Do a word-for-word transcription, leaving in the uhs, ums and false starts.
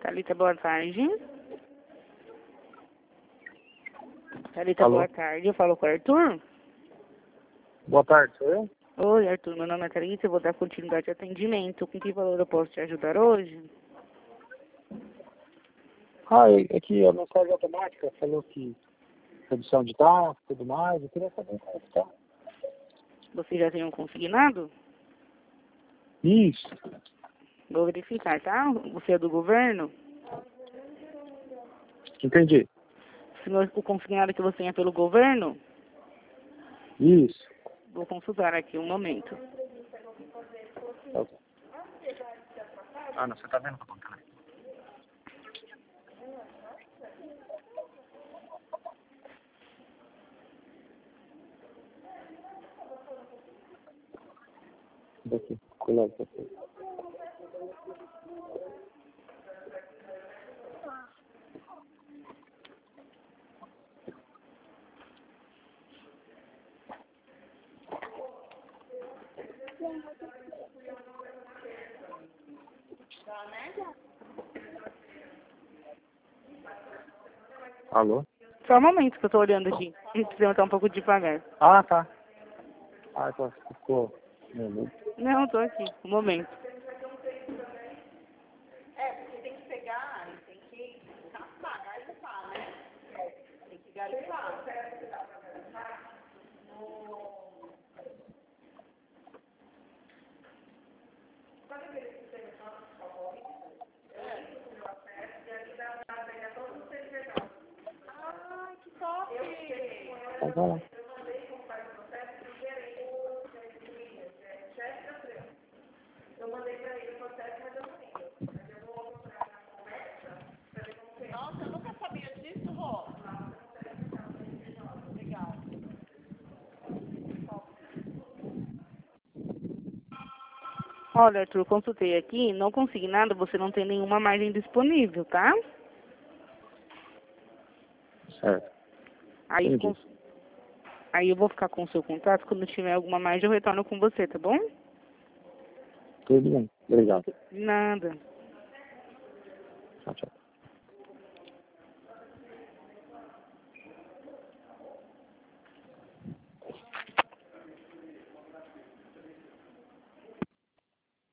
Thalita, boa tarde. Thalita, Alô? boa tarde. Eu falo com o Arthur. Boa tarde, sou eu? Oi, Arthur. Meu nome é Thalita. Eu vou dar continuidade de atendimento. Com que valor eu posso te ajudar hoje? Ah, é é que a mensagem automática falou que redução de taxa e tudo mais. Eu queria saber como é que tá. Você já tem um consignado? Isso. Vou verificar, tá? Você é do governo? Entendi. Senhor, o consignado que você tem é pelo governo? Isso. Vou consultar aqui um momento. Ok. Ah, não, você tá vendo o que eu tô falando? Daqui, colega, daqui. Alô? Só um momento que eu tô olhando aqui. Precisa estar um pouco devagar. Ah, tá. Ah, então ficou. Meu, Não, tô aqui. Um momento. Então, vai lá. Olha, Arthur, consultei aqui. Não consegui nada. Você não tem nenhuma margem disponível, tá? Certo. Aí, Entendi. cons... Aí eu vou ficar com o seu contato. Quando tiver alguma margem, eu retorno com você, tá bom? Tudo bem. Obrigado. Nada. Tchau, tchau.